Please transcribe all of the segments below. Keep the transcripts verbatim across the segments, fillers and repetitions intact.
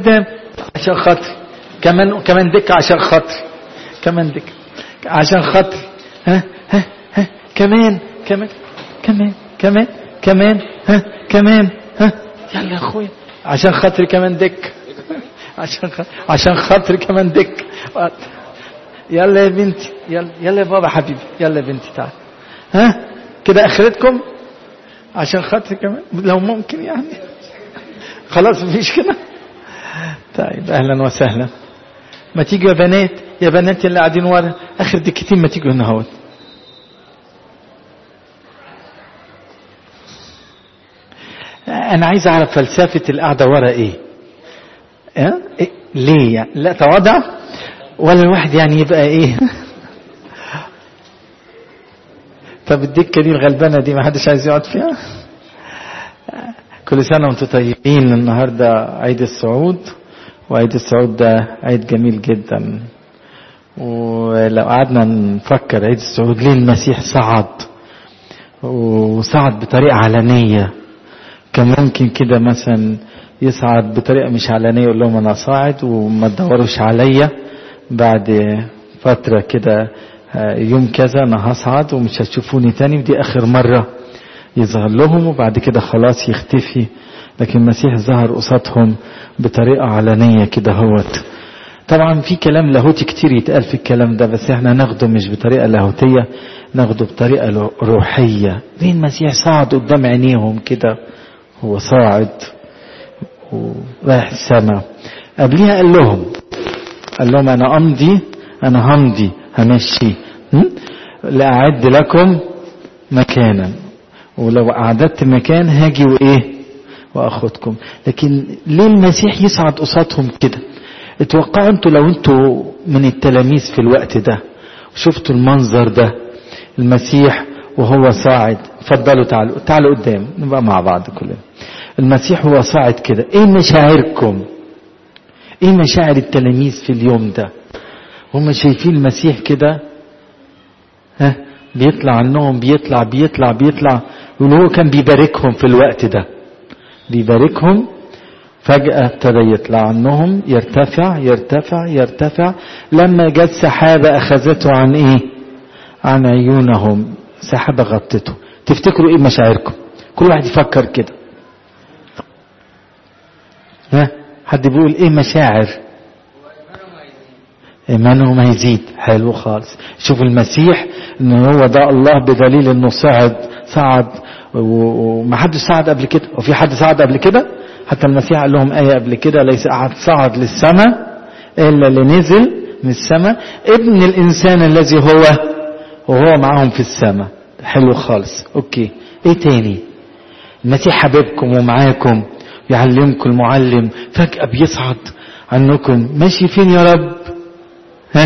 قدام عشان خاطري، كمان كمان دكة عشان خاطري، كمان دكة عشان خاطري، ها ها ها كمان كمان كمان كمان كمان ها كمان ها يلا يا اخويا عشان خاطري كمان دك، عشان خ... عشان خاطري كمان دك، يلا يا بنتي، يلا يلا يا بابا حبيبي، يلا يا بنتي تعال، ها كده اخرتكم عشان خاطري كمان لو ممكن يعني، خلاص مفيش كده. طيب اهلا وسهلا. ما تيجوا يا بنات، يا بنات اللي قاعدين ورا اخر دكتين ما تيجوا هنا اهو. انا عايز اعرف فلسفة القعدة ورا ايه؟ اه؟ إيه؟ ليه يعني؟ لا تواضع ولا الواحد يعني يبقى ايه؟ طب الدكة دي الغلبانة دي ما حدش عايز يقعد فيها؟ كل سنة وانتم طيبين. النهاردة عيد الصعود، وعيد الصعود ده عيد جميل جدا. ولو قعدنا نفكر عيد الصعود ليه المسيح صعد، وصعد بطريقة علنية، كان ممكن كده مثلا يصعد بطريقة مش علنية يقول لهم انا صاعد وما تدوروش عليا، بعد فترة كده يوم كذا انا هصعد ومش هتشوفوني تاني ودي اخر مرة يظهر لهم، وبعد كده خلاص يختفي. لكن المسيح ظهر قصادهم بطريقة علنية كده هوت. طبعا في كلام لاهوتي كتير يتقال في الكلام ده، بس احنا ناخده مش بطريقة لاهوتية، ناخده بطريقة روحية. ليه المسيح صعد قدام عينيهم كده، هو صاعد ورايح السماء. قبليها قال لهم قال لهم انا امضي، انا همضي همشي لأعد لكم مكانا، ولو أعددت مكان هاجي وإيه وأخذكم. لكن ليه المسيح يصعد قصادهم كده؟ اتوقعوا انتوا لو انتوا من التلاميذ في الوقت ده وشفتوا المنظر ده، المسيح وهو صاعد، فضلوا تعالوا تعالوا قدام نبقى مع بعض كلنا. المسيح هو صاعد كده، ايه مشاعركم؟ ايه مشاعر التلاميذ في اليوم ده هم شايفين المسيح كده؟ ها بيطلع عنهم، بيطلع بيطلع بيطلع وهو كان بيباركهم في الوقت ده، بيباركهم. فجأة ابتدى يطلع عنهم، يرتفع يرتفع يرتفع، لما جت سحابة أخذته عن إيه؟ عن عيونهم، سحابة غطته. تفتكروا إيه مشاعركم؟ كل واحد يفكر كده. ها حد بيقول إيه مشاعر؟ إيمانهم هيزيد. حلو خالص. شوف المسيح إنه هو ده الله بدليل إنه صعد صعد ومحدش صعد قبل كده. وفي حد صعد قبل كده؟ حتى المسيح قال لهم آية قبل كده، ليس أحد صعد للسماء إلا اللي نزل من السماء، ابن الإنسان الذي هو وهو معهم في السماء. حلو خالص. أوكي. إيه تاني؟ المسيح حبيبكم ومعاكم، يعلمكم المعلم، فجأة بيصعد عنكم. ماشي فين يا رب؟ ها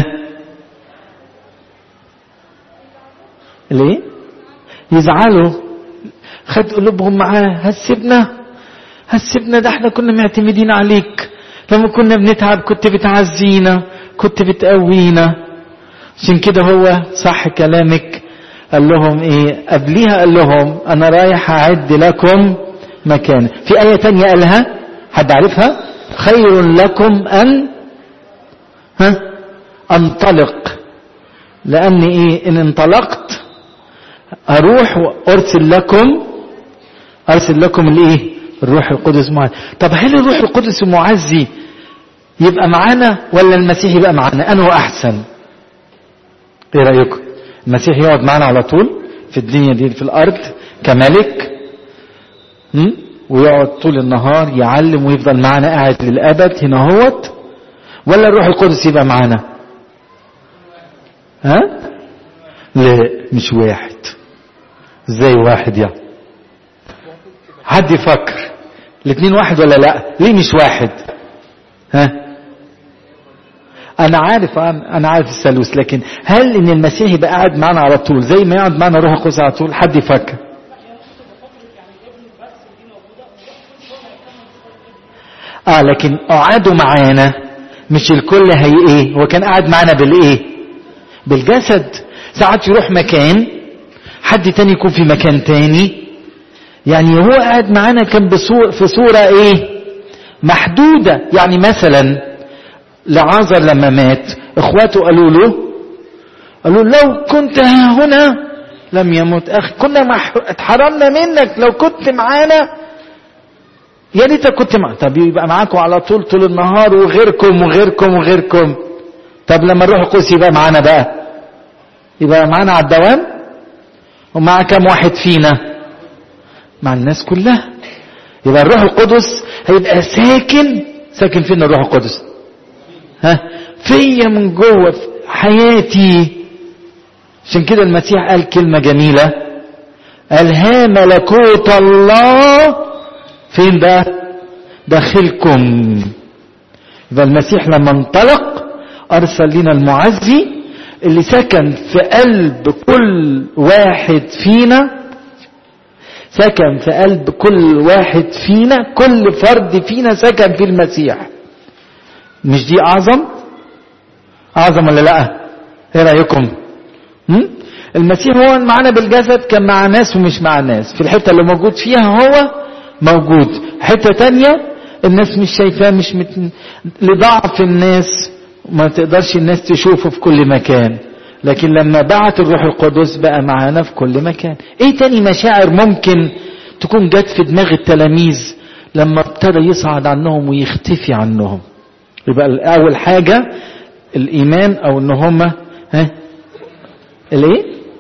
ليه يزعلوا؟ خد قلوبهم معاه. هسيبنا هسيبنا ده احنا كنا معتمدين عليك، لما كنا بنتعب كنت بتعزينا، كنت بتقوينا. عشان كده هو صح كلامك. قال لهم ايه قبليها؟ قال لهم انا رايح اعد لكم مكان. في آية تانية قالها حد عارفها؟ خير لكم ان ها انطلق، لان ايه ان انطلقت اروح وارسل لكم ارسل لكم الايه الروح القدس معنا. طب هل الروح القدس المعزي يبقى معانا ولا المسيح يبقى معانا؟ انه احسن؟ ايه رايكم؟ المسيح يقعد معانا على طول في الدنيا دي في الارض كملك، ويقعد طول النهار يعلم ويفضل معانا قاعد للابد هنا هوت، ولا الروح القدس يبقى معانا؟ ها لا مش واحد. ازاي واحد يعني؟ حد يفكر الاثنين واحد ولا لا؟ ليه مش واحد؟ ها انا عارف انا عارف الثالوث، لكن هل ان المسيح يبقى قاعد معنا على طول زي ما يقعد معنا روح القدس على طول؟ حد يفكر. اه لكن قعدوا معانا مش الكل هي ايه، هو كان قاعد معانا بالايه؟ بالجسد. ساعات يروح مكان حد تاني يكون في مكان تاني، يعني هو قاعد معانا كان بصور في صورة ايه محدودة. يعني مثلا لعازر لما مات اخواته قالوا له قالوا لو كنت هنا لم يموت اخي، كنا اتحرمنا منك، لو كنت معانا يا ريتك كنت معانا. طب يبقى معاكم على طول طول النهار وغيركم وغيركم وغيركم. طب لما الروح القدس يبقى معانا بقى، يبقى معانا على الدوام. ومع كم واحد فينا؟ مع الناس كلها. يبقى الروح القدس هيبقى ساكن ساكن فينا الروح القدس، ها فيا من جوه في حياتي. عشان كده المسيح قال كلمة جميلة، قال ها ملكوت الله فين بقى؟ داخلكم. يبقى المسيح لما انطلق ارسل لنا المعزي اللي سكن في قلب كل واحد فينا، سكن في قلب كل واحد فينا، كل فرد فينا سكن في المسيح. مش دي اعظم؟ اعظم ولا لا؟ ايه رايكم؟ المسيح هو معنا بالجسد، كان مع ناس ومش مع ناس. في الحته اللي موجود فيها هو موجود، حته تانية الناس مش شايفاه، مش مت... لضعف الناس ما تقدرش الناس تشوفه في كل مكان. لكن لما بعت الروح القدس بقى معانا في كل مكان. ايه تاني مشاعر ممكن تكون جت في دماغ التلاميذ لما ابتدى يصعد عنهم ويختفي عنهم؟ يبقى اول حاجة الايمان، او ان هم ها الايه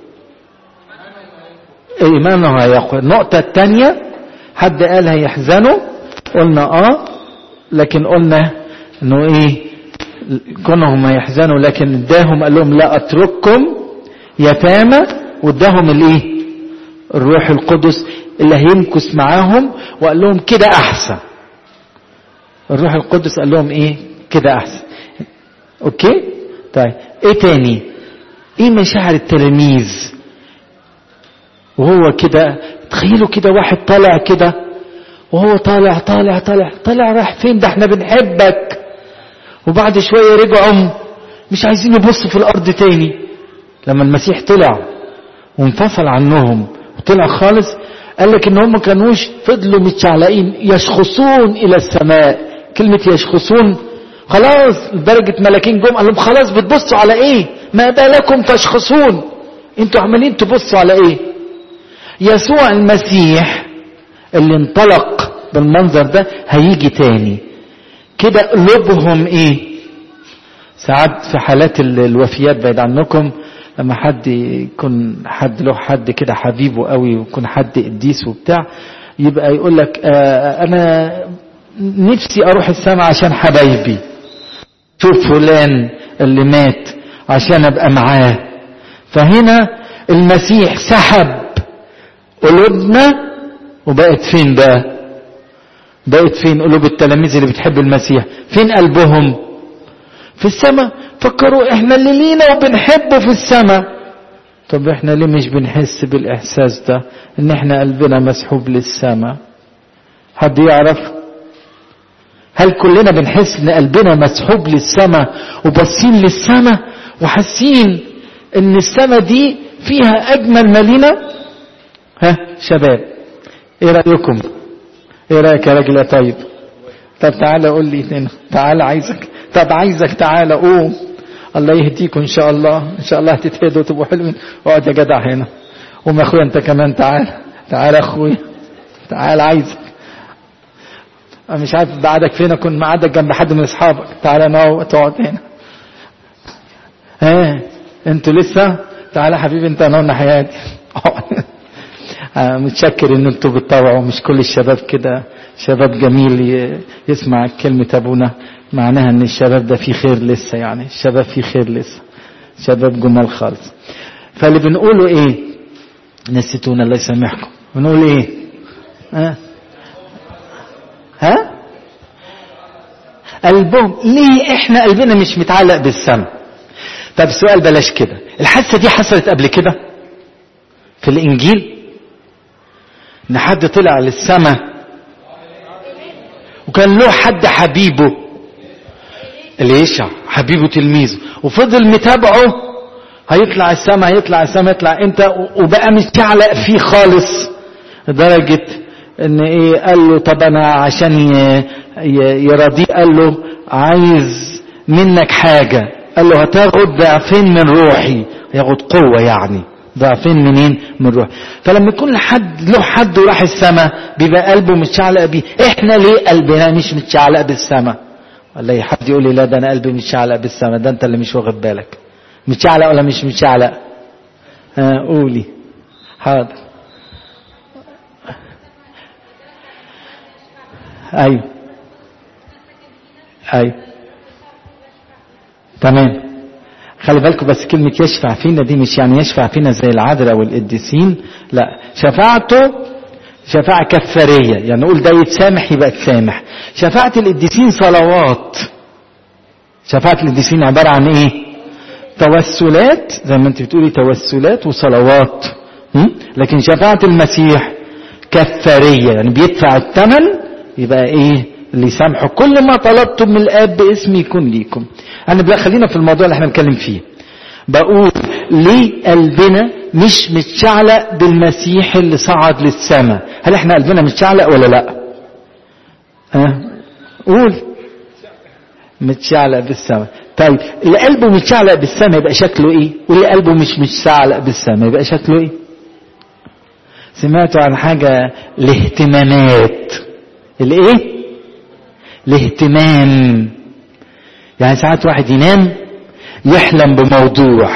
ايمانه هيقوى. النقطة التانية حد قال هيحزنوا، قلنا اه، لكن قلنا انه ايه كونهم هيحزنوا، لكن اداهم قال لهم لا اترككم يتامى، واداهم الايه الروح القدس اللي هيمكث معاهم، وقال لهم كده احسن. الروح القدس قال لهم ايه كده احسن. اوكي طيب ايه تاني؟ ايه مشاعر التلاميذ وهو كده؟ تخيلوا كده واحد طالع كده، وهو طالع طالع طالع طالع راح فين؟ ده احنا بنحبك. وبعد شوية رجعوا مش عايزين يبصوا في الارض تاني. لما المسيح طلع وانفصل عنهم وطلع خالص، قال لك ان هم كانوش فضلوا متشعلقين يشخصون الى السماء. كلمة يشخصون خلاص لدرجة ملاكين جم قال لهم خلاص بتبصوا على ايه؟ ما بالكم تشخصون؟ انتوا عمالين تبصوا على ايه؟ يسوع المسيح اللي انطلق بالمنظر ده هيجي تاني. كده قلوبهم ايه؟ ساعات في حالات الوفيات بعيد عنكم، لما حد يكون حد له حد كده حبيبه قوي ويكون حد قديس وبتاع، يبقى يقول لك آه انا نفسي اروح السماء عشان حبايبي، شوف فلان اللي مات عشان ابقى معاه. فهنا المسيح سحب قلوبنا وبقت فين بقى؟ بقت فين قلوب التلاميذ اللي بتحب المسيح؟ فين قلبهم؟ في السماء. فكروا احنا اللي لينا وبنحبه في السماء. طب احنا ليه مش بنحس بالاحساس ده ان احنا قلبنا مسحوب للسماء؟ حد يعرف؟ هل كلنا بنحس ان قلبنا مسحوب للسماء وبصين للسماء وحاسين ان السماء دي فيها اجمل ما لينا؟ ها شباب ايه رايكم؟ ايه رايك يا راجل يا طيب؟ طب تعالى قول لي هنا، تعالى عايزك، طب عايزك تعالى قوم، الله يهديكم ان شاء الله، ان شاء الله هتتهدوا وتبقوا حلوين. اقعد يا جدع هنا. قوم يا اخويا انت كمان، تعالى تعالى يا اخويا تعالى عايزك. انا مش عارف بعدك فين، اكون معادك جنب حد من اصحابك. تعالى نو تقعد هنا. ها انتوا لسه؟ تعالى حبيبي انت نورنا حياتي. متشكر ان انتوا بتطوعوا، مش كل الشباب كده. شباب جميل يسمع كلمة ابونا، معناها ان الشباب ده فيه خير لسه، يعني الشباب فيه خير لسه، شباب جمال خالص. فاللي بنقوله ايه؟ نسيتونا الله يسامحكم. بنقول ايه؟ ها ها قلبهم. ليه احنا قلبنا مش متعلق بالسماء؟ طب سؤال بلاش كده، الحادثة دي حصلت قبل كده في الانجيل؟ ان حد طلع للسماء وكان له حد حبيبه، اليشع حبيبه تلميذه، وفضل متابعه هيطلع السماء هيطلع السماء يطلع امتى، وبقى متعلق فيه خالص لدرجة ان ايه قال له طب انا عشان يراضيه، قال له عايز منك حاجة، قال له هتاخد ضعفين من روحي، ياخد قوة يعني ضعفين منين؟ من روحي. فلما يكون لحد له حد وراح السماء بيبقى قلبه متشعلق بيه. احنا ليه قلبنا مش متشعلق بالسماء؟ ولا حد يقول لي لا ده انا قلبي متشعلق بالسماء؟ ده انت اللي مش واخد بالك. متشعلق ولا مش متشعلق؟ ها قولي. حاضر. ايوه ايوه تمام. خلي بالكم بس كلمة يشفع فينا دي مش يعني يشفع فينا زي العذراء والقديسين، لا، شفاعته شفاعة كفارية، يعني نقول ده يتسامح يبقى تسامح. شفاعة القديسين صلوات. شفاعة القديسين عبارة عن ايه؟ توسلات، زي ما انت بتقولي توسلات وصلوات. لكن شفاعة المسيح كفارية، يعني بيدفع الثمن، يبقى ايه؟ اللي يسامحوا كل ما طلبتم من الآب باسمي يكون ليكم. انا بقى خلينا في الموضوع اللي احنا بنتكلم فيه. بقول ليه قلبنا مش متشعلق بالمسيح اللي صعد للسماء؟ هل احنا قلبنا متشعلق ولا لا؟ اه قول. متشعلق بالسماء. طيب اللي قلبه متشعلق بالسماء يبقى شكله ايه؟ واللي قلبه مش متشعلق بالسماء يبقى شكله ايه؟ سمعتوا عن حاجة الاهتمامات؟ الايه؟ الاهتمام. يعني ساعات واحد ينام يحلم بموضوع،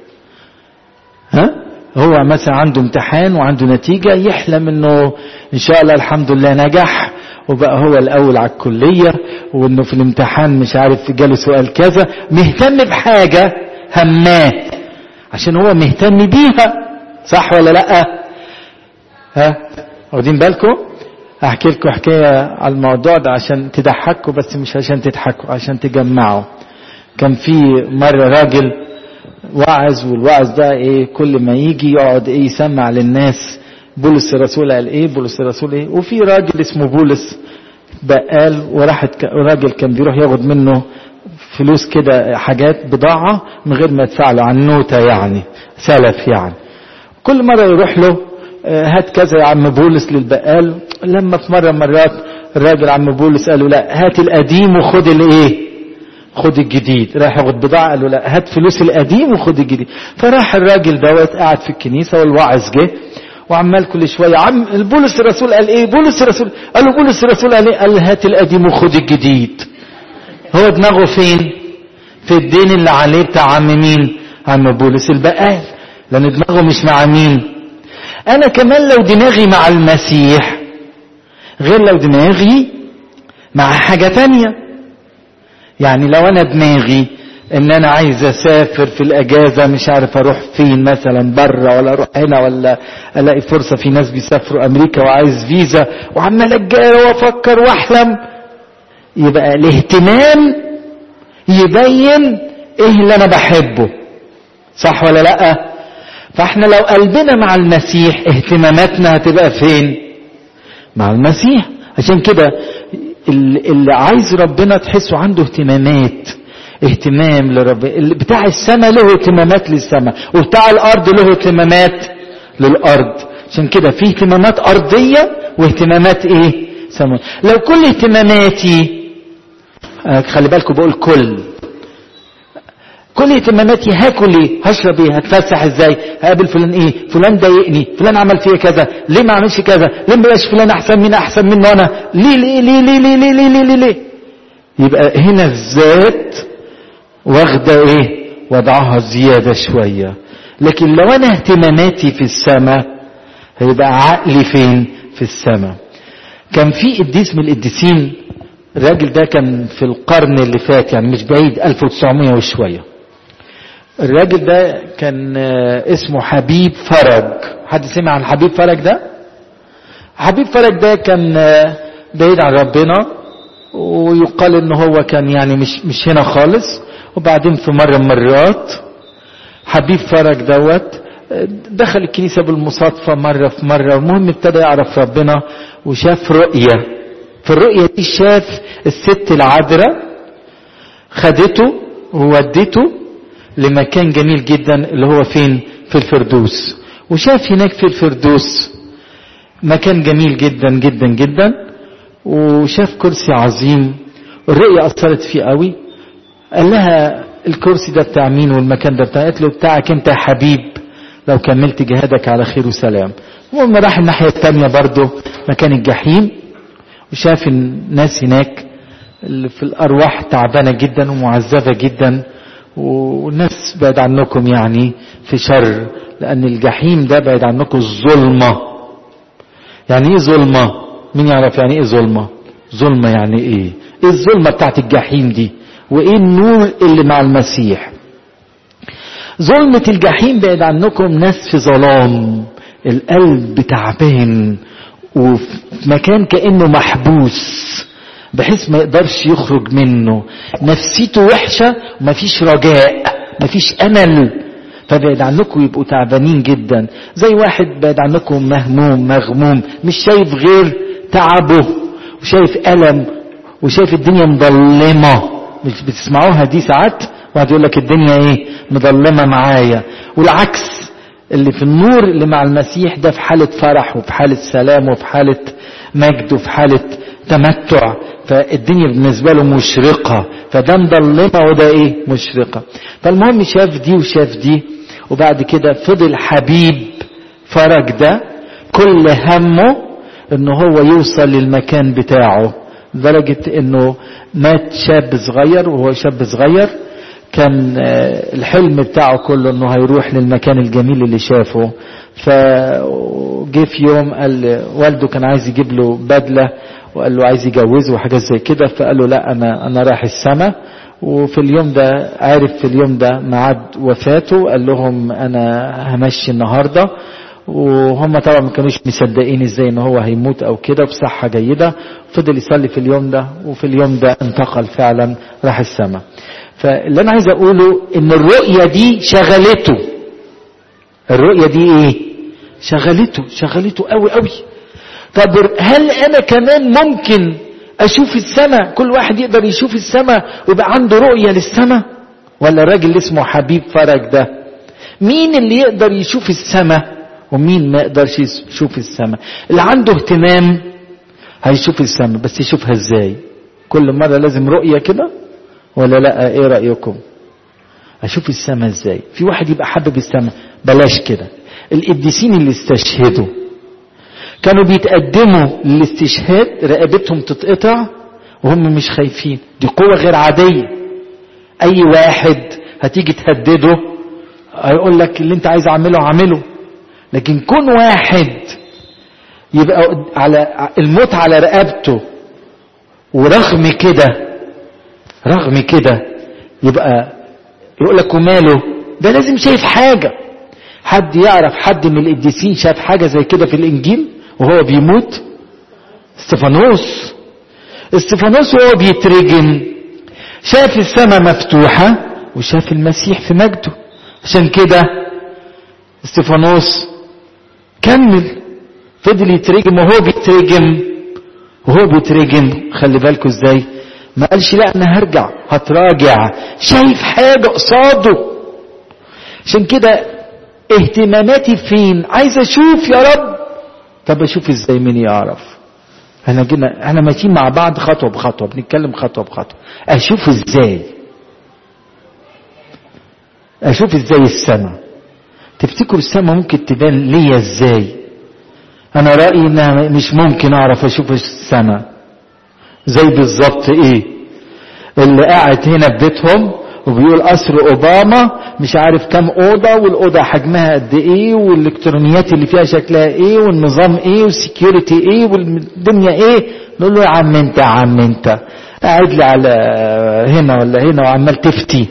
ها هو مثلا عنده امتحان وعنده نتيجة، يحلم انه ان شاء الله الحمد لله نجح وبقى هو الاول على الكلية، وانه في الامتحان مش عارف جاله سؤال كذا، مهتم بحاجة هماه عشان هو مهتم بيها، صح ولا لا؟ ها واخدين بالكم؟ احكي لكم حكايه على الموضوع ده عشان تضحكوا، بس مش عشان تضحكوا، عشان تجمعوا. كان في مره راجل واعظ، والواعظ ده ايه كل ما يجي يقعد ايه يسمع للناس بولس الرسول قال ايه، بولس الرسول ايه. وفي راجل اسمه بولس بقال، وراحت راجل كان بيروح ياخد منه فلوس كده، حاجات بضاعه من غير ما يدفع له عن نوته، يعني سلف يعني. كل مره يروح له هات كذا يا عم بولس للبقال. لما في مرة مرات الراجل عم بولس قال له لا هات القديم وخد الايه، خد الجديد. راح ياخد بضاعة، قال له لا هات فلوس القديم وخد الجديد. فراح الراجل دوت قاعد في الكنيسة والواعظ جه وعمال كل شوية عم بولس الرسول قال ايه، بولس الرسول قال له بولس الرسول قال ايه، قال هات القديم وخد الجديد. هو دماغه فين؟ في الدين اللي عليه بتاع عم مين؟ عم بولس البقال، لان دماغه مش مع مين؟ انا كمان لو دماغي مع المسيح غير لو دماغي مع حاجة تانية. يعني لو انا دماغي ان انا عايز اسافر في الاجازة، مش عارف اروح فين مثلا بره ولا اروح هنا، ولا الاقي فرصة، في ناس بيسافروا امريكا وعايز فيزا وعمال اتجارى وافكر واحلم، يبقى الاهتمام يبين ايه اللي انا بحبه، صح ولا لا؟ فاحنا لو قلبنا مع المسيح اهتماماتنا هتبقى فين؟ مع المسيح. عشان كده اللي عايز ربنا تحسه عنده اهتمامات، اهتمام لرب. بتاع السماء له اهتمامات للسماء، وبتاع الارض له اهتمامات للارض. عشان كده في اهتمامات ارضية واهتمامات ايه؟ سماء. لو كل اهتماماتي، خلي بالكم بقول كل كل اهتماماتي هاكل ايه، هشرب ايه، هتفسح ازاي، هقابل فلان ايه، فلان ضايقني، فلان عمل فيا كذا، ليه ما عملش كذا، ليه ما بقاش فلان احسن من احسن منه انا، ليه ليه ليه ليه ليه ليه ليه ليه, ليه, ليه. يبقى هنا الذات واخده ايه، وضعها زياده شويه. لكن لو انا اهتماماتي في السماء هيبقى عقلي فين؟ في السماء. كان في قديس من القديسين، الراجل ده كان في القرن اللي فات، يعني مش بعيد، ألف وتسعمية وشويه. الراجل ده كان اسمه حبيب فرج. حد سمع عن حبيب فرج ده؟ حبيب فرج ده كان بعيد عن ربنا، ويقال ان هو كان يعني مش مش هنا خالص. وبعدين في مرة مرات حبيب فرج دوت دخل الكنيسة بالمصادفة مرة في مرة، المهم ابتدى يعرف ربنا وشاف رؤية. في الرؤية دي شاف الست العذراء خدته وودته لمكان جميل جدا اللي هو فين؟ في الفردوس. وشاف هناك في الفردوس مكان جميل جدا جدا جدا، وشاف كرسي عظيم، الرؤية أثرت فيه قوي. قال لها الكرسي ده بتاع مين والمكان ده بتاع؟ قالت له بتاعك انت يا حبيب، لو كملت جهادك على خير وسلام. المهم راح الناحية التانية برضه مكان الجحيم، وشاف الناس هناك اللي في الأرواح تعبانة جدا ومعذبة جدا، والناس بعد عنكم يعني في شر، لأن الجحيم ده بعد عنكم الظلمة. يعني ايه ظلمة؟ مين يعرف يعني ايه ظلمة؟ ظلمة يعني ايه؟ ايه الظلمة بتاعت الجحيم دي؟ وايه النور اللي مع المسيح؟ ظلمة الجحيم بعد عنكم ناس في ظلام، القلب تعبان وفي مكان كأنه محبوس بحيث ما يقدرش يخرج منه، نفسيته وحشة ومفيش رجاء مفيش أمل، فبعد عنكم يبقوا تعبانين جدا. زي واحد بعد عنكم مهموم مغموم مش شايف غير تعبه وشايف ألم وشايف الدنيا مظلمة. مش بتسمعوها دي ساعات؟ واحد يقول لك الدنيا ايه مظلمة معايا. والعكس، اللي في النور اللي مع المسيح ده في حالة فرح وفي حالة سلام وفي حالة مجد وفي حالة تمتع، فالدنيا بالنسبة له مشرقة، فده مظلمة وده ايه مشرقة. فالمهم شاف دي وشاف دي، وبعد كده فضل حبيب فرج ده كل همه انه هو يوصل للمكان بتاعه، لدرجة انه مات شاب صغير. وهو شاب صغير كان الحلم بتاعه كله انه هيروح للمكان الجميل اللي شافه. فجه في يوم قال والده كان عايز يجيب له بدلة وقال له عايز يجوزه وحاجات زي كده، فقال له لا انا انا رايح السما. وفي اليوم ده عارف في اليوم ده ميعاد وفاته، قال لهم انا همشي النهارده، وهم طبعا ما كانوش مصدقين ازاي ان هو هيموت او كده بصحة جيدة. فضل يصلي في اليوم ده، وفي اليوم ده انتقل فعلا راح السماء. فاللي انا عايز اقوله ان الرؤية دي شغلته. الرؤية دي ايه؟ شغلته شغلته قوي قوي. طب هل انا كمان ممكن اشوف السماء؟ كل واحد يقدر يشوف السماء ويبقى عنده رؤية للسماء؟ ولا الراجل اللي اسمه حبيب فرج ده مين اللي يقدر يشوف السماء ومين ما يقدرش يشوف السماء؟ اللي عنده اهتمام هيشوف السماء، بس يشوفها ازاي؟ كل مرة لازم رؤية كده ولا لا؟ ايه رأيكم؟ اشوف السماء ازاي؟ في واحد يبقى حابب السماء، بلاش كده. القديسين اللي استشهدوا كانوا بيتقدموا للاستشهاد رقبتهم تتقطع وهم مش خايفين، دي قوة غير عادية. اي واحد هتيجي تهدده هيقول لك اللي انت عايز اعمله اعمله، لكن كون واحد يبقى على الموت على رقبته ورغم كده رغم كده يبقى يقول لك وماله ده؟ لازم شايف حاجة. حد يعرف حد من القديسين شاف حاجة زي كده في الانجيل وهو بيموت؟ استفانوس استفانوس وهو بيترجم شاف السماء مفتوحة وشاف المسيح في مجده. عشان كده استفانوس كمل فضل يترجم. وهو بيترجم وهو بيترجم خلي بالكوا ازاي ما قالش لا انا هرجع هتراجع، شايف حاجة قصاده. عشان كده اهتماماتي فين؟ عايز اشوف يا رب. طب اشوف ازاي؟ مين يعرف؟ احنا جينا احنا ماشيين مع بعض خطوة بخطوة، بنتكلم خطوة بخطوة. اشوف ازاي؟ اشوف ازاي السماء؟ تفتكروا السماء ممكن تبان ليا ازاي؟ انا رأيي انها مش ممكن اعرف اشوف السماء. زي بالظبط ايه اللي قاعد هنا في بيتهم وبيقول قصر اوباما مش عارف كام اوضه، والاوضه حجمها قد ايه، والالكترونيات اللي فيها شكلها ايه، والنظام ايه، والسكيورتي ايه، والدنيا ايه. نقول له يا عم انت يا عم انت قاعد لي على هنا ولا هنا وعمال تفتي.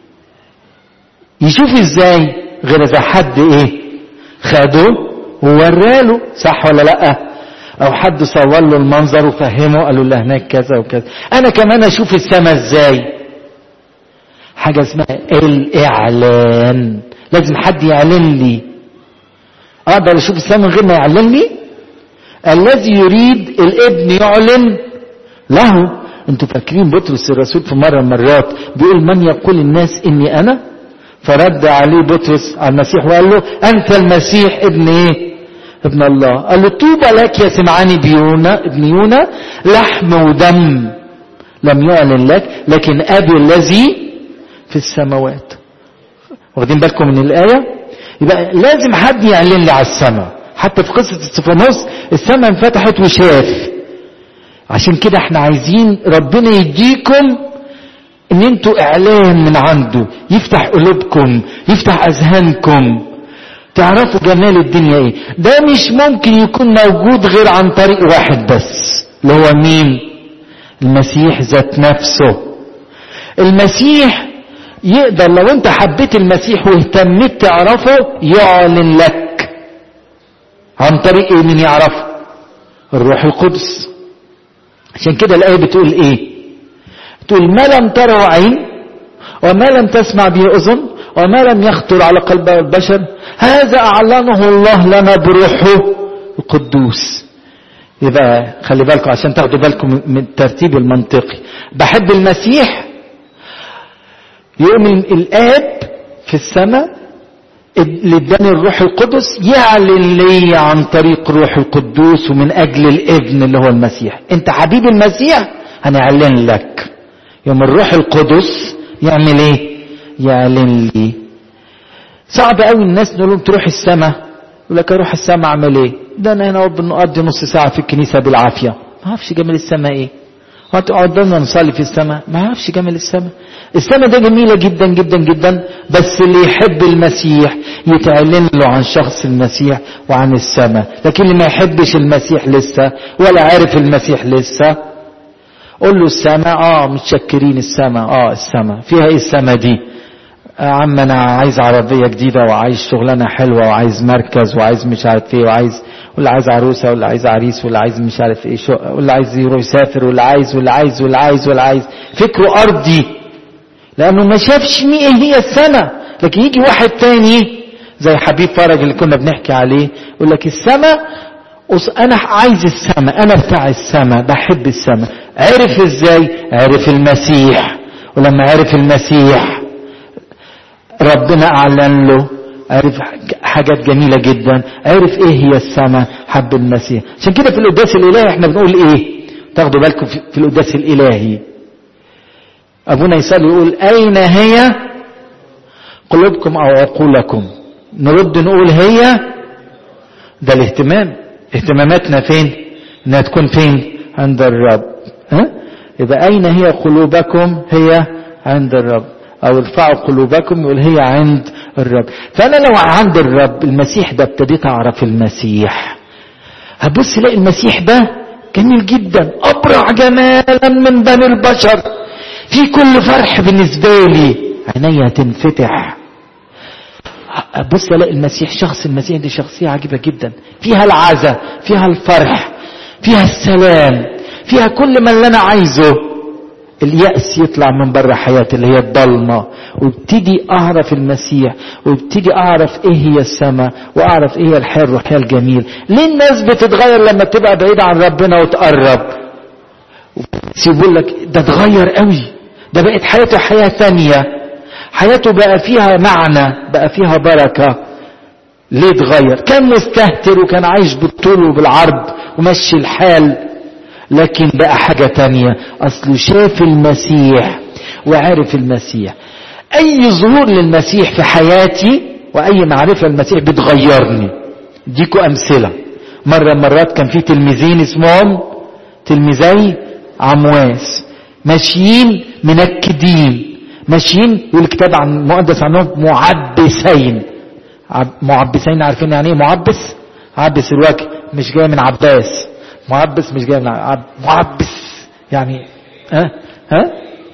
يشوف ازاي غير اذا حد ايه خده ووراله؟ صح ولا لا؟ او حد صور له المنظر وفهمه قالوا له هناك كذا وكذا. انا كمان اشوف السماء ازاي؟ حاجة اسمها الاعلان. لازم حد يعلن لي. اقدر اشوف السماء من غير ما يعلن لي؟ الذي يريد الابن يعلن له. انتوا فاكرين بطرس الرسول في مرة مرات بيقول من يقول الناس اني انا؟ فرد عليه بطرس على المسيح وقال له انت المسيح ابن ايه ابن الله. قال له طوبى لك يا سمعان بيونا ابن يونا، لحم ودم لم يعلن لك، لكن ابي الذي في السماوات. واخدين بالكم من الايه؟ يبقى لازم حد يعلن لي على السماء. حتى في قصه استفانوس السماء انفتحت وشاف. عشان كده احنا عايزين ربنا يديكم ان انتوا اعلان من عنده، يفتح قلوبكم، يفتح اذهانكم، تعرفوا جمال الدنيا ايه. ده مش ممكن يكون موجود غير عن طريق واحد بس، اللي هو مين؟ المسيح ذات نفسه. المسيح يقدر لو انت حبيت المسيح واهتميت تعرفه يعلن لك. عن طريق ايه؟ مين يعرفه؟ الروح القدس. عشان كده الآية بتقول ايه؟ تقول ما لم تره عين وما لم تسمع به أذن وما لم يخطر على قلب البشر هذا أعلنه الله لنا بروحه القدوس. يبقى خلي بالكم عشان تاخدوا بالكم من الترتيب المنطقي. بحب المسيح، يقوم الآب في السماء اللي اداني الروح القدس يعلن لي عن طريق روح القدوس ومن أجل الابن اللي هو المسيح. انت حبيب المسيح هنعلن لك. يوم الروح القدس يعمل ايه؟ يعلن لي. صعب قوي الناس نقول لهم تروح السماء، يقول لك اروح السماء اعمل ايه؟ ده انا هنا بنقضي نص ساعه في الكنيسه بالعافيه، ما اعرفش جمال السماء ايه. وقعدنا نصلي في السماء، ما اعرفش جمال السماء. السماء ده جميله جدا جدا جدا، بس اللي يحب المسيح يتعلن له عن شخص المسيح وعن السماء. لكن اللي ما يحبش المسيح لسه ولا عارف المسيح لسه، قول له السماء اه متشكرين. السماء اه السماء فيها ايه؟ السماء دي يا عم انا عايز عربيه جديده وعايز شغلانه حلوه وعايز مركز وعايز مش عارف ايه وعايز، واللي عايز عروسه واللي عايز عريس واللي عايز مش عارف ايه شو، واللي عايز يروح يسافر واللي عايز واللي عايز واللي عايز واللي عايز. فكره ارضي لانه ما شافش مين ايه هي السماء. لكن يجي واحد تاني زي حبيب فرج اللي كنا بنحكي عليه يقول لك السماء انا عايز السماء، انا بتاع السماء، بحب السماء. عرف ازاي؟ عرف المسيح. ولما عرف المسيح ربنا اعلن له، عرف حاجات جميلة جدا، عرف ايه هي السماء، حب المسيح. عشان كده في القداس الالهي احنا بنقول ايه؟ تاخدوا بالكم في القداس الالهي ابونا يسأل يقول اين هي قلوبكم او عقولكم؟ نرد نقول هي. ده الاهتمام، اهتماماتنا فين؟ انها تكون فين؟ عند الرب. ها؟ يبقى اين هي قلوبكم؟ هي عند الرب. او ارفعوا قلوبكم يقول هي عند الرب. فانا لو عند الرب المسيح ده ابتديت اعرف المسيح، هبص الاقي المسيح ده جميل جدا، ابرع جمالا من بني البشر، في كل فرح بالنسبه لي، عينيا تنفتح. ابص الاقي المسيح، شخص المسيح دي شخصيه عجيبه جدا، فيها العزة، فيها الفرح، فيها السلام، فيها كل ما اللي انا عايزه. اليأس يطلع من بره حياتي اللي هي الضلمة، وابتدي اعرف المسيح، وابتدي اعرف ايه هي السماء، واعرف ايه هي الحياة الروحية الجميل. ليه الناس بتتغير لما تبقى بعيدة عن ربنا وتقرب؟ يقول لك ده اتغير قوي، ده بقت حياته حياة ثانية، حياته بقى فيها معنى، بقى فيها بركة. ليه اتغير؟ كان مستهتر وكان عايش بالطول وبالعرض ومشي الحال، لكن بقى حاجة تانية، اصله شاف المسيح وعرف المسيح. اي ظهور للمسيح في حياتي واي معرفة للمسيح بتغيرني. ديكو امثلة. مرة مرات كان في تلميذين اسمهم تلميذي عمواس، ماشيين منكدين، ماشيين، والكتاب عن مقدس عنهم معبسين. معبسين عارفين يعني ايه معبس؟ عبس الوجه، مش جاي من عباس. معبس مش جاي من عب... معبس يعني ها ها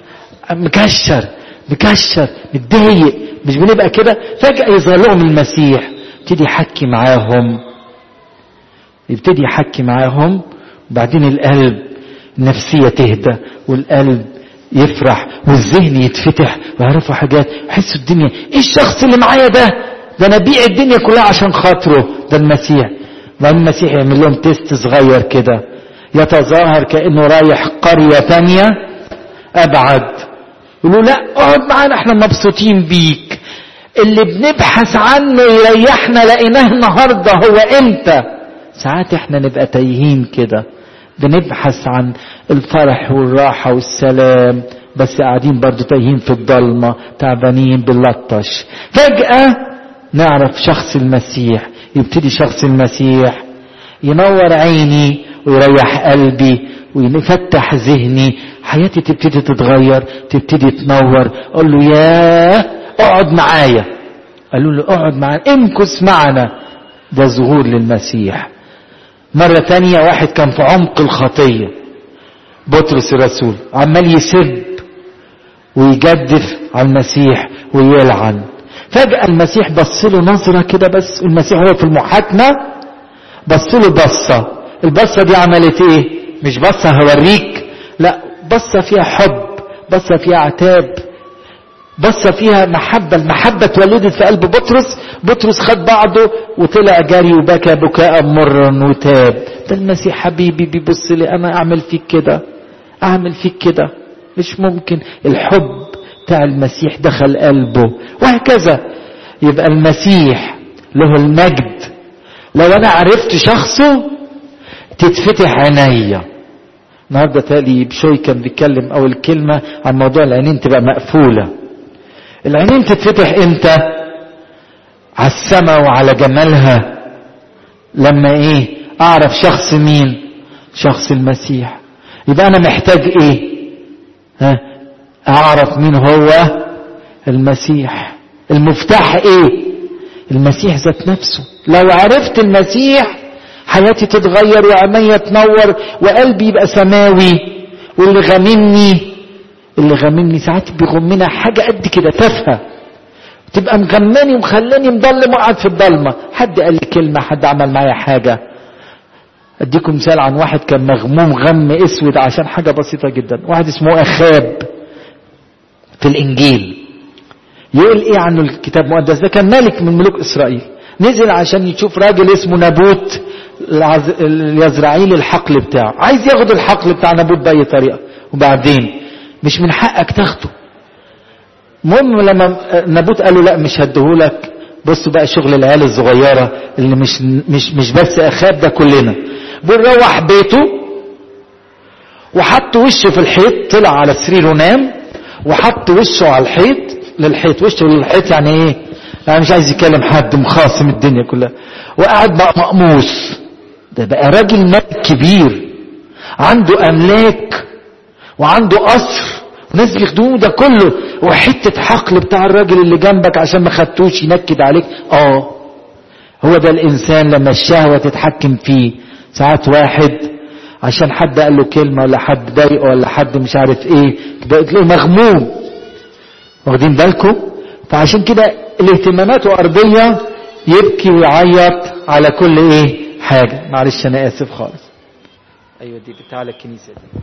مكشر مكشر متضايق. مش بنبقى كده؟ فجأة يظهر لهم المسيح، يبتدي يحكي معاهم، يبتدي يحكي معاهم، وبعدين القلب النفسية تهدى والقلب يفرح والذهن يتفتح ويعرفوا حاجات، يحسوا الدنيا ايه الشخص اللي معايا ده؟ ده انا بيع الدنيا كلها عشان خاطره، ده المسيح. ما المسيح يعمل لهم تيست صغير كده، يتظاهر كأنه رايح قرية تانية ابعد، يقولوا لا اقعد معانا احنا مبسوطين بيك، اللي بنبحث عنه يريحنا لقيناه النهارده، هو انت ساعات احنا نبقى تايهين كده، بنبحث عن الفرح والراحة والسلام، بس قاعدين برضو تايهين في الضلمة، تعبانين باللطش. فجأة نعرف شخص المسيح، يبتدي شخص المسيح ينور عيني ويريح قلبي ويفتح ذهني، حياتي تبتدي تتغير، تبتدي تنور. اقول له ياه اقعد معايا، قالوا له اقعد معانا، امكث معنا. ده ظهور للمسيح. مرة تانية واحد كان في عمق الخطية، بطرس الرسول عمال يسب ويجدف على المسيح ويلعن. فجأة المسيح بص له نظرة كده، بس المسيح هو في المحاكمة بص له بصة. البصة دي عملت ايه؟ مش بصة هوريك، لا، بصة فيها حب، بصة فيها عتاب، بصة فيها محبة. المحبة اتولدت في قلب بطرس. بطرس خد بعضه وطلع جري وبكى بكاء مرا وتاب. ده المسيح حبيبي بيبص لي، انا اعمل فيك كده، اعمل فيك كده، مش ممكن. الحب بتاع المسيح دخل قلبه، وهكذا. يبقى المسيح له المجد لو انا عرفت شخصه تتفتح عينيا. النهارده تالي بشوي كان بيتكلم اول كلمه عن موضوع العينين تبقى مقفوله. العينين تتفتح امتى؟ على السماء وعلى جمالها. لما ايه؟ اعرف شخص مين؟ شخص المسيح. يبقى انا محتاج ايه؟ ها؟ اعرف مين هو المسيح. المفتاح ايه؟ المسيح ذات نفسه. لو عرفت المسيح حياتي تتغير وعينيا تنور وقلبي يبقى سماوي. واللي غمني اللي غمني ساعات بيغمنا حاجة قد كده تافهة، تبقى مغماني ومخلاني مضلم وقعد في الضلمة. حد قال لي كلمة، حد عمل معايا حاجة. اديكم مثال عن واحد كان مغموم غم اسود عشان حاجة بسيطة جدا. واحد اسمه اخاب في الانجيل يقول ايه عنه الكتاب المقدس؟ ده كان ملك من ملوك اسرائيل، نزل عشان يشوف راجل اسمه نابوت اليزرعيلي الحقل بتاعه، عايز ياخد الحقل بتاع نابوت بأي طريقة. وبعدين مش من حقك تاخده. المهم لما نابوت قال له لا مش هديهولك. بصوا بقى شغل العيال الصغيره اللي مش مش مش بس اخاب، ده كلنا. بنروح بيته وحط وشه في الحيط، طلع على السرير ونام وحط وشه على الحيط للحيط، وشه للحيط يعني ايه؟ يعني مش عايز يكلم حد، مخاصم الدنيا كلها، وقعد بقى مقموص. ده بقى راجل ملك كبير، عنده املاك وعنده قصر وناس بيخدموه ده كله، وحته حقل بتاع الراجل اللي جنبك عشان ما خدتوش ينكد عليك. اه هو ده الانسان لما الشهوه تتحكم فيه. ساعات واحد عشان حد قال له كلمه ولا حد ضايقه ولا حد مش عارف ايه بقى تلاقيه مغموم. واخدين بالكم؟ فعشان كده الاهتمامات ارضيه، يبكي ويعيط على كل ايه حاجه. معلش انا اسف خالص. ايوه دي بتاع الكنيسه دي.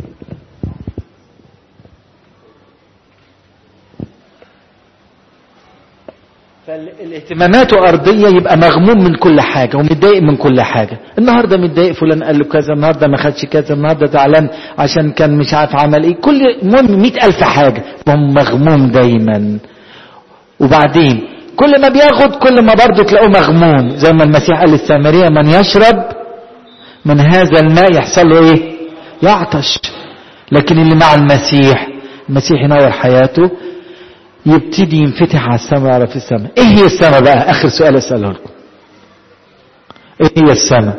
فالاهتمامات أرضية، يبقى مغموم من كل حاجة ومتضايق من كل حاجة. النهاردة متضايق فلان قال له كذا، النهاردة ما خدش كذا، النهاردة زعلان عشان كان مش عارف عمل ايه، كل المهم مئة ألف حاجة، وهم مغموم دايما. وبعدين كل ما بياخد كل ما برضه تلاقوه مغموم، زي ما المسيح قال للسامرية من يشرب من هذا الماء يحصل له ايه؟ يعطش. لكن اللي مع المسيح، المسيح ينور حياته، يبتدي ينفتح على السماء على في السماء. ايه هي السماء بقى؟ اخر سؤال اساله لكم، ايه هي السماء؟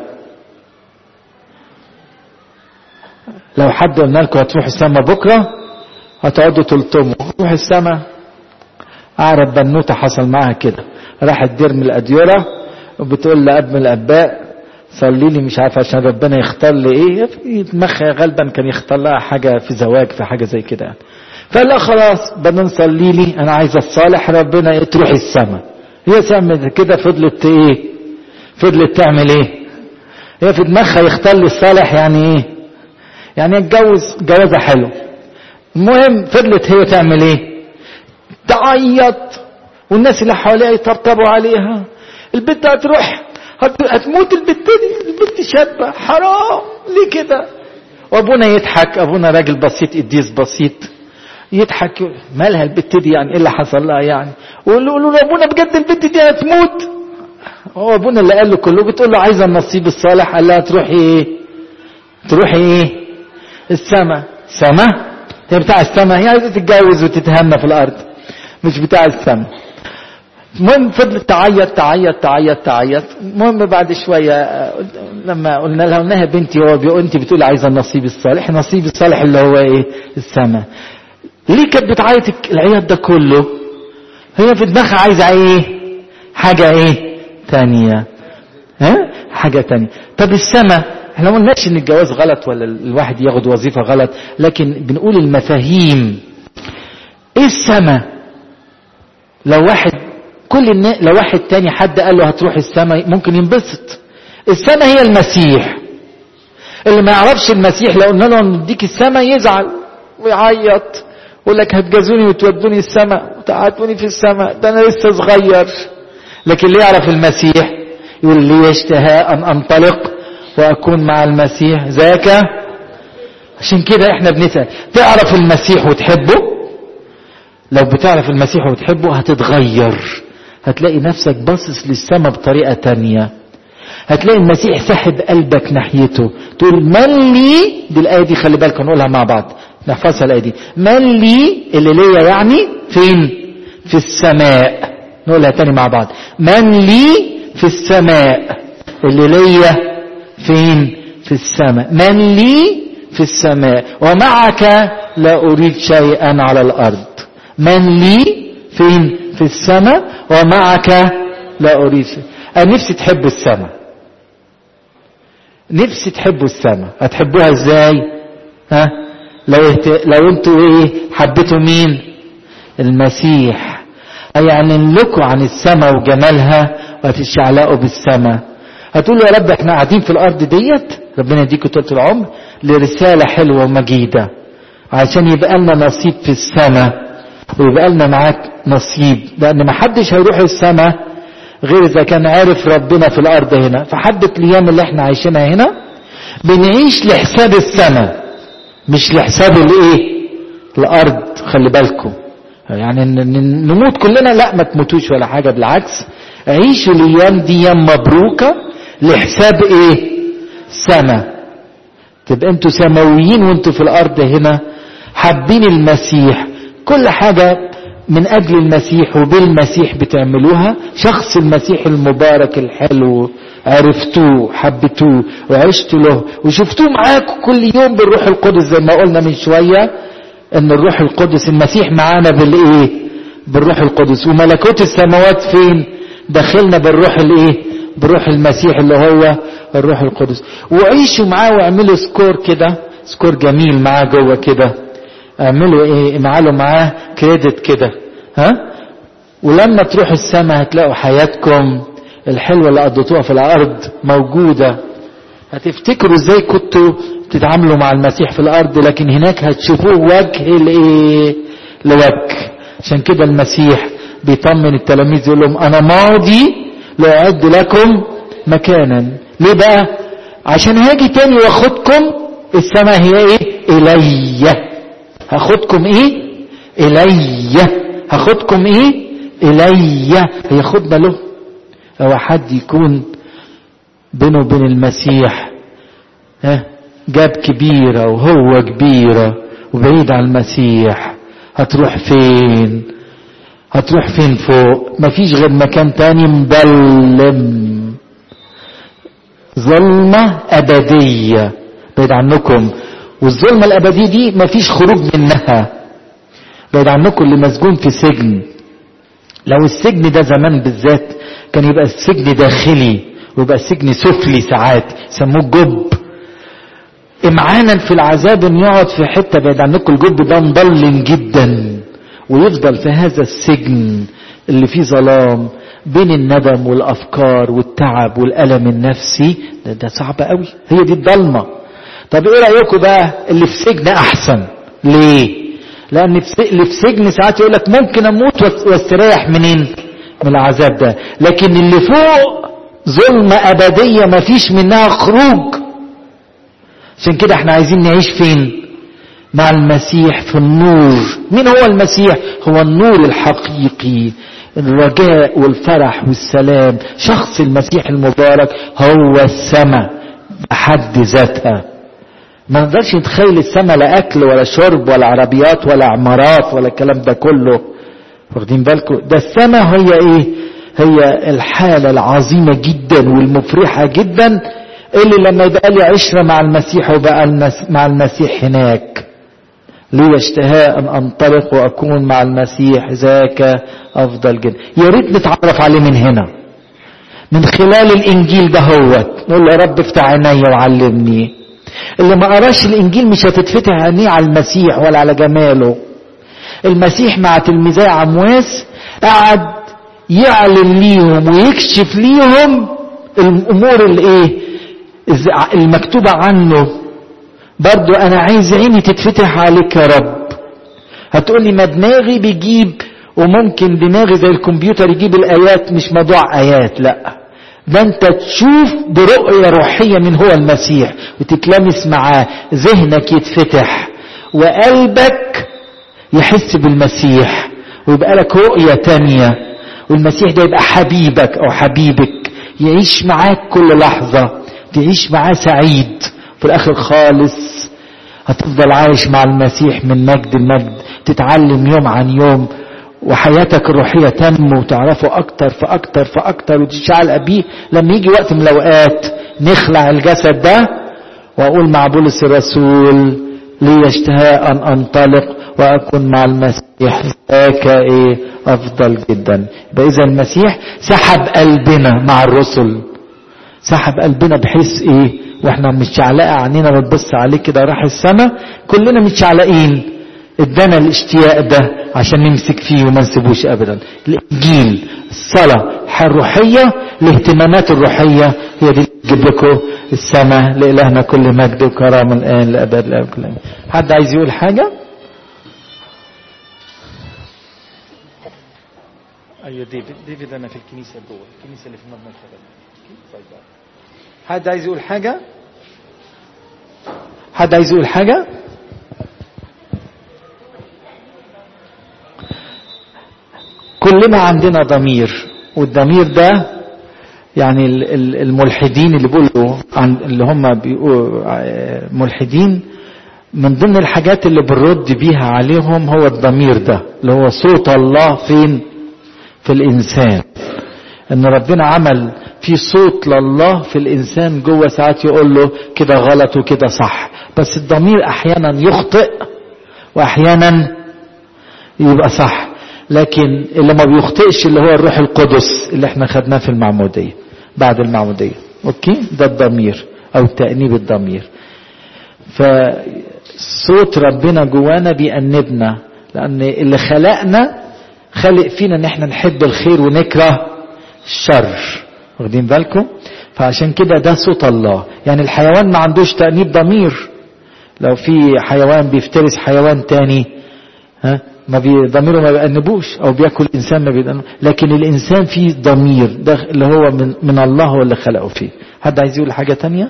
لو حد قلنا لكم هتروحوا السماء بكره هتقعدوا تلطموا. روح السماء. اعرف بنوته حصل معاها كده، راحت دير من الاديره وبتقول لاب من الاباء صلي لي مش عارف عشان ربنا يختار لي ايه، دماغها غالبا كان يختار لها حاجه في زواج، في حاجه زي كده يعني. فقال لا خلاص بدنا نصلي لي، انا عايزه الصالح ربنا ايه تروح السماء. هي تعمل كده، فضلت ايه؟ فضلت تعمل ايه؟ هي في دماغها يختار لي الصالح يعني ايه؟ يعني اتجوز جوازه حلو. المهم فضلت هي تعمل ايه؟ تعيط والناس اللي حواليها يطبطبوا عليها. البنت هتروح هتموت، البنت دي البنت شابه، حرام ليه كده؟ وابونا يضحك، ابونا راجل بسيط قديس بسيط، يضحك مالها البت دي يعني ايه اللي حصل لها يعني؟ ويقولوا له ابونا بجد البت دي هتموت. هو ابونا اللي قال له كله. بتقول له عايزه النصيب الصالح، قال لها تروحي ايه؟ تروحي ايه؟ السماء. سماء؟ هي بتاع السماء؟ هي عايزه تتجوز وتتهنى في الارض، مش بتاع السماء. المهم فضلت تعيط تعيط تعيط تعيط. المهم بعد شويه لما قلنا لها قلنا يا بنتي هو بيقول انت بتقولي عايزه النصيب الصالح، النصيب الصالح اللي هو ايه؟ السماء. ليه كانت بتعيط العياط ده كله؟ هي في دماغها عايزه ايه؟ حاجه ايه تانية؟ ها؟ حاجه تانية. طب السماء، احنا ما قلناش ان الجواز غلط ولا الواحد ياخد وظيفه غلط، لكن بنقول المفاهيم. ايه السماء؟ لو واحد كل النا... لو واحد تاني حد قال له هتروح السماء ممكن ينبسط. السماء هي المسيح. اللي ما يعرفش المسيح لو قلنا له نديك السماء يزعل ويعيط ويقول لك هتجازوني وتودوني السماء وتقعدوني في السماء، ده انا لسه صغير. لكن اللي يعرف المسيح يقول لي اشتهاء ان انطلق واكون مع المسيح ذاك. عشان كده احنا بنسأل تعرف المسيح وتحبه. لو بتعرف المسيح وتحبه هتتغير، هتلاقي نفسك باصص للسماء بطريقة تانية، هتلاقي المسيح سحب قلبك ناحيته. تقول من لي، دي الآية دي خلي بالكم نقولها مع بعض نحفظها الآية دي. من لي اللي ليا يعني فين؟ في السماء. نقولها تاني مع بعض. من لي في السماء، اللي ليا فين؟ في السماء. من لي في السماء ومعك لا أريد شيئا على الأرض. من لي فين؟ في السماء ومعك لا أريد شيئا. أنا نفسي تحبوا السماء، نفسي تحبوا السماء. هتحبوها ازاي؟ ها؟ لو لو انتوا ايه حبيتوا مين؟ المسيح. يعني لكم عن السماء وجمالها وهتشعلقوا بالسماء. هتقولوا يا رب احنا قاعدين في الارض ديت، ربنا يديكم طول العمر، لرسالة حلوة ومجيدة عشان يبقى لنا نصيب في السماء ويبقى لنا معاك نصيب. لان ما حدش هيروح السماء غير اذا كان عارف ربنا في الارض هنا. فحبة الايام اللي احنا عايشينها هنا بنعيش لحساب السماء مش لحساب الايه؟ الارض. خلي بالكم يعني نموت كلنا، لا ما تموتوش ولا حاجة، بالعكس عيشوا الايام دي ايام مبروكة لحساب ايه؟ سماء. تبقى انتوا سماويين وانتوا في الارض هنا حابين المسيح، كل حاجة من اجل المسيح وبالمسيح بتعملوها. شخص المسيح المبارك الحلو عرفتوه حبتوه وعشتوا له وشفتوه معاكم كل يوم بالروح القدس. زي ما قلنا من شوية ان الروح القدس المسيح معانا بالايه؟ بالروح القدس. وملكوت السماوات فين؟ داخلنا بالروح الايه؟ بالروح المسيح اللي هو الروح القدس. وعيشوا معاه واعملوا سكور كده، سكور جميل معاه جوه كده. اعملوا ايه؟ امعلوا معاه كريدت كده، ها؟ ولما تروحوا السماء هتلاقوا حياتكم الحلوة اللي قضيتوها في الارض موجودة. هتفتكروا ازاي كنتوا تتعاملوا مع المسيح في الارض، لكن هناك هتشوفوه وجه الايه؟ لوجه. عشان كده المسيح بيطمن التلاميذ يقول لهم انا ماضي لاعد لكم مكانا. ليه بقى؟ عشان هاجي تاني واخدكم. السماء هي ايه؟ الي. هاخدكم ايه؟ الي. هاخدكم ايه؟ الي. هياخدنا له. هو حد يكون بينه وبين المسيح ها جاب كبيرة وهو كبيرة وبعيد عن المسيح، هتروح فين؟ هتروح فين فوق؟ مفيش غير مكان تاني مظلم، ظلمة أبدية بعيد عنكم. والظلمة الأبدية دي مفيش خروج منها، بعيد عنكم. اللي مسجون في سجن، لو السجن ده زمان بالذات كان يبقى السجن داخلي ويبقى السجن سفلي، ساعات يسموه جب. امعانا في العذاب ان يقعد في حتة بعيد عنكم. الجب ده مظلم جدا ويفضل في هذا السجن اللي فيه ظلام بين الندم والافكار والتعب والالم النفسي. ده, ده صعب قوي، هي دي الضلمة. طب ايه رأيكم بقى اللي في سجن احسن؟ ليه؟ لان اللي في سجن ساعات يقولك ممكن اموت واستريح منين؟ من العذاب ده. لكن اللي فوق ظلمة ابدية مفيش منها خروج. عشان كده احنا عايزين نعيش فين؟ مع المسيح في النور. مين هو المسيح؟ هو النور الحقيقي الرجاء والفرح والسلام. شخص المسيح المبارك هو السماء بحد ذاتها. ما نقدرش نتخيل السماء لا اكل ولا شرب ولا عربيات ولا عمارات ولا الكلام ده كله. واخدين بالكم؟ ده السماء هي ايه؟ هي الحالة العظيمة جدا والمفرحة جدا اللي لما يبقى لي عشرة مع المسيح وبقى المس... مع المسيح هناك. لي اشتهاء ان انطلق واكون مع المسيح ذاك افضل جدا. يا ريت نتعرف عليه من هنا، من خلال الانجيل ده. هو نقول يا رب افتح عيني وعلمني. اللي ما قراش الانجيل مش هتتفتح عينيه على المسيح ولا على جماله. المسيح مع تلميذي عمواس قعد يعلن ليهم ويكشف ليهم الامور اللي ايه المكتوبة عنه. برضو انا عايز عيني تتفتح عليك يا رب. هتقولي ما دماغي بيجيب، وممكن دماغي زي الكمبيوتر يجيب الايات، مش موضوع ايات، لا ده انت تشوف برؤية روحية من هو المسيح وتتلامس معاه، ذهنك يتفتح وقلبك يحس بالمسيح ويبقى لك رؤية تانية، والمسيح ده يبقى حبيبك او حبيبك، يعيش معاك كل لحظة، تعيش معاه سعيد. في الاخر خالص هتفضل عايش مع المسيح من مجد لمجد، تتعلم يوم عن يوم، وحياتك الروحية تنمو وتعرفه اكتر فاكتر فاكتر وتشعل بيه. لما يجي وقت من الاوقات نخلع الجسد ده، واقول مع بولس الرسول لي اشتهاء ان انطلق واكون مع المسيح ذاك ايه افضل جدا. يبقى اذا المسيح سحب قلبنا مع الرسل، سحب قلبنا بحيث ايه واحنا متشعلقه عنينا بتبص عليه كده راح السما، كلنا متشعلقين، ادانا الاشتياق ده عشان نمسك فيه وما نسيبوش ابدا. الانجيل، الصلاه، الحياه الروحيه، الاهتمامات الروحيه، هي دي اللي تجيب لكم السماء. لالهنا كل مجد وكرامه الان لابد الابد كل آمين. حد عايز يقول حاجه؟ ايوه ديفيد ديفيد انا في الكنيسه جوه، الكنيسه اللي في مبنى الشباب. حد عايز يقول حاجه؟ حد عايز يقول حاجه؟ كلنا عندنا ضمير، والضمير ده يعني الملحدين اللي بيقولوا عن اللي هم بيقولوا ملحدين، من ضمن الحاجات اللي بنرد بيها عليهم هو الضمير ده اللي هو صوت الله فين؟ في الإنسان. ان ربنا عمل في صوت لله في الإنسان جوه، ساعات يقول له كده غلط وكده صح، بس الضمير احيانا يخطئ واحيانا يبقى صح. لكن اللي ما بيخطئش اللي هو الروح القدس اللي احنا خدناه في المعمودية بعد المعمودية. اوكي، ده الضمير او تأنيب الضمير. فصوت ربنا جوانا بيأنبنا، لان اللي خلقنا خلق فينا ان احنا نحب الخير ونكره الشر. واخدين بالكم؟ فعشان كده ده صوت الله. يعني الحيوان ما عندوش تأنيب ضمير. لو في حيوان بيفترس حيوان تاني ها ما ضميره ما بيأنبوش، او بياكل انسان ما بيأنبوش، لكن الانسان فيه ضمير، ده اللي هو من, من الله هو اللي خلقه فيه. حد عايز يقول حاجة تانية؟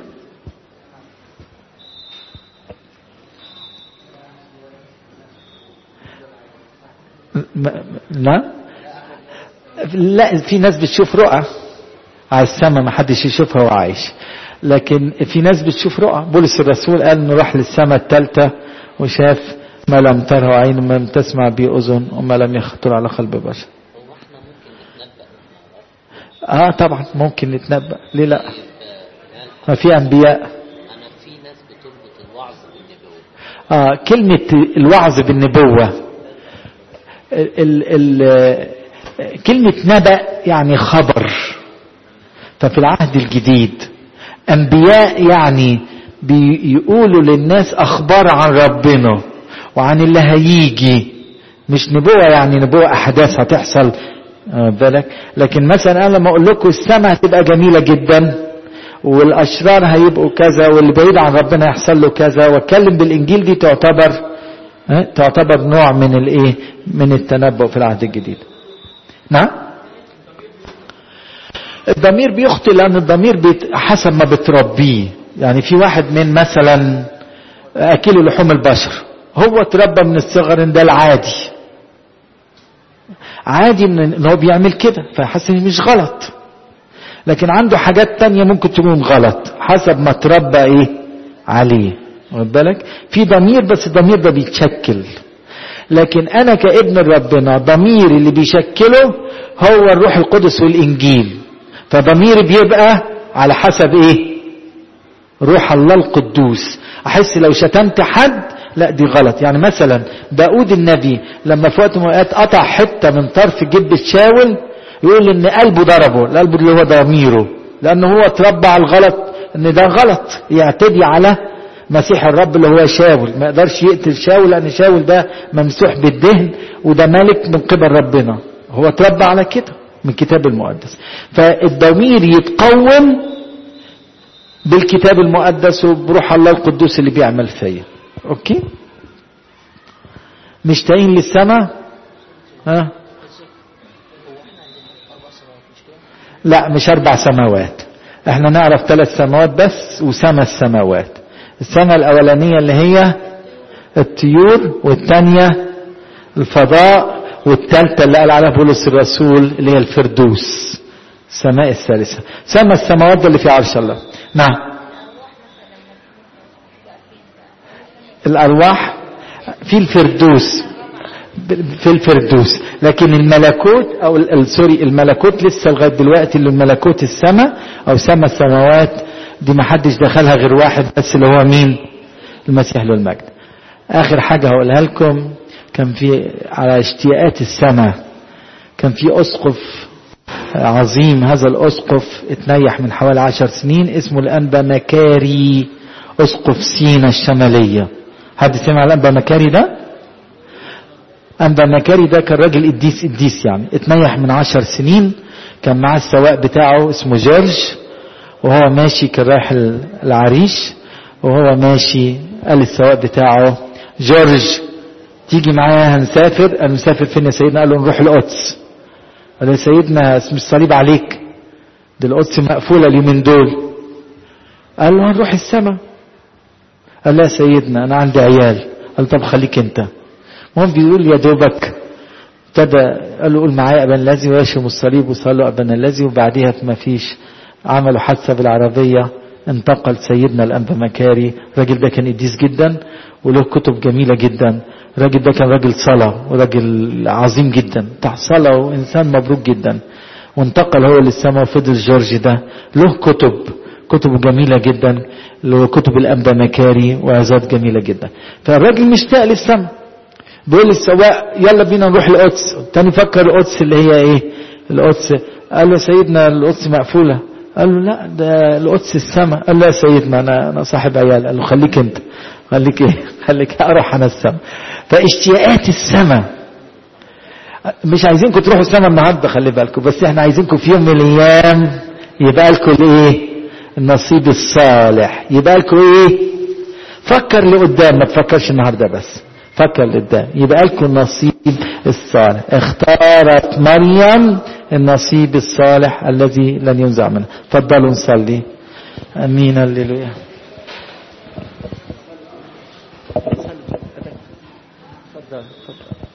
لا لا، في ناس بتشوف رؤى على السماء ما حدش يشوفها وعايش، لكن في ناس بتشوف رؤى. بولس الرسول قال انه راح للسماء الثالثة وشاف ما لم تره عين وما لم تسمع به اذن وما لم يخطر على قلب بشر. هو احنا ممكن نتنبأ؟ اه طبعا ممكن نتنبأ، ليه لا؟ ما في انبياء. انا في ناس بتربط الوعظ بالنبوة. اه كلمة الوعظ بالنبوة، ال ال كلمة نبأ يعني خبر. ففي العهد الجديد انبياء يعني بيقولوا للناس اخبار عن ربنا وعن اللي هيجي، مش نبوة يعني نبوة احداث هتحصل بالك. لكن مثلا انا لما اقول لكم السماء هتبقى جميلة جدا والاشرار هيبقوا كذا واللي بعيد عن ربنا يحصل له كذا، واتكلم بالانجيل، دي تعتبر تعتبر نوع من الايه من التنبؤ في العهد الجديد. نعم الضمير بيخطئ، لان الضمير حسب ما بتربيه. يعني في واحد من مثلا اكل لحوم البشر، هو اتربى من الصغر ان ده العادي، عادي ان هو بيعمل كده فحاسس ان مش غلط. لكن عنده حاجات تانية ممكن تكون غلط حسب ما تربى ايه عليه. واخد بالك؟ في ضمير بس الضمير ده بيتشكل. لكن انا كابن ربنا ضميري اللي بيشكله هو الروح القدس والانجيل. فضميري بيبقى على حسب ايه؟ روح الله القدوس. احس لو شتمت حد لا دي غلط. يعني مثلا داود النبي لما في وقت من الاوقات قطع حته من طرف جبه شاول يقول ان قلبه ضربه. القلب اللي هو ضميره لانه هو اتربى على الغلط ان ده غلط يعتدي على مسيح الرب اللي هو شاول. ما يقدرش يقتل شاول لان شاول ده ممسوح بالدهن وده ملك من قبل ربنا. هو اتربى على كده من الكتاب المقدس. فالضمير يتقوم بالكتاب المقدس وبروح الله القدوس اللي بيعمل فيا. اوكي؟ مشتاقين للسماء؟ ها؟ لا مش اربع سماوات. احنا نعرف ثلاث سماوات بس وسما السماوات. السماء الاولانية اللي هي الطيور والثانية الفضاء والثالثة اللي قال عليها بولس الرسول اللي هي الفردوس. السماء الثالثة. سما السماوات ده اللي في عرش الله. نعم. الارواح في الفردوس في الفردوس. لكن الملكوت او سوري الملكوت لسه لغايه دلوقتي اللي الملكوت السماء او سما السماوات دي ما حدش دخلها غير واحد بس اللي هو مين؟ المسيح له المجد. اخر حاجه هقولها لكم كان في على اشتياقات السماء كان في اسقف عظيم. هذا الاسقف اتنيح من حوالي عشر سنين اسمه الانبا مكاري اسقف سينا الشماليه. حد سمع الانبا مكاري ده؟ انبا مكاري ده كان راجل قديس قديس يعني اتنيح من عشر سنين. كان معاه السواق بتاعه اسمه جورج وهو ماشي كان رايح العريش وهو ماشي قال السواق بتاعه جورج تيجي معايا هنسافر. قال نسافر فين يا سيدنا؟ قال له نروح القدس. قال له يا سيدنا اسم الصليب عليك دي القدس مقفولة اليومين دول. قال له هنروح السماء. قال لا يا سيدنا انا عندي عيال. قال طب خليك انت. المهم بيقول يا دوبك ابتدى قال له قول معايا ابن الذي ويشم الصليب وصلوا ابن الذي وبعديها ما فيش عملوا حادثه بالعربيه. انتقل سيدنا الانبا مكاري. الراجل ده كان قديس جدا وله كتب جميله جدا. الراجل ده كان راجل صلاه وراجل عظيم جدا بتاع صلاه وانسان مبروك جدا. وانتقل هو للسماء وفضل جورج ده له كتب كتب جميله جدا له كتب الانبا مكاري وعظات جميله جدا. فالراجل مشتاق للسماء. بيقول للسواق يلا بينا نروح القدس. التاني فكر القدس اللي هي ايه؟ القدس. قال له سيدنا القدس مقفولة. قال له لا ده القدس السماء. قال له يا سيدنا انا انا صاحب عيال. قال له خليك انت خليك ايه خليك اروح انا السماء. فاشتياقات السماء مش عايزينكم تروحوا السماء النهارده خلي بالكم بس احنا عايزينكم في يوم من الايام يبقى لكم الايه؟ النصيب الصالح. يبقى لكم ايه؟ فكر لقدام ما تفكرش النهارده بس فكر لقدام. يبقى لكم النصيب الصالح. اختارت مريم النصيب الصالح الذي لن ينزع منه. تفضلوا نصلي. امين. هللويا. تفضل تفضل.